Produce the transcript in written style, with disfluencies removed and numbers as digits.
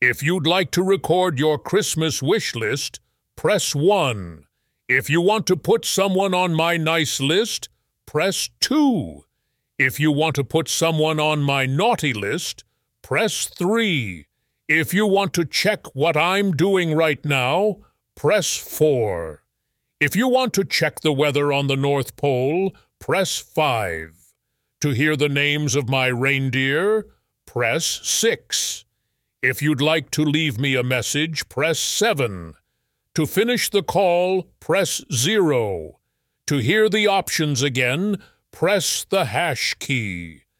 If you'd like to record your Christmas wish list, press 1. If you want to put someone on my nice list, press 2. If you want to put someone on my naughty list, press 3. If you want to check what I'm doing right now, press 4. If you want to check the weather on the North Pole, press 5. To hear the names of my reindeer, press 6. If you'd like to leave me a message, press 7. To finish the call, press 0. To hear the options again, press the hash key.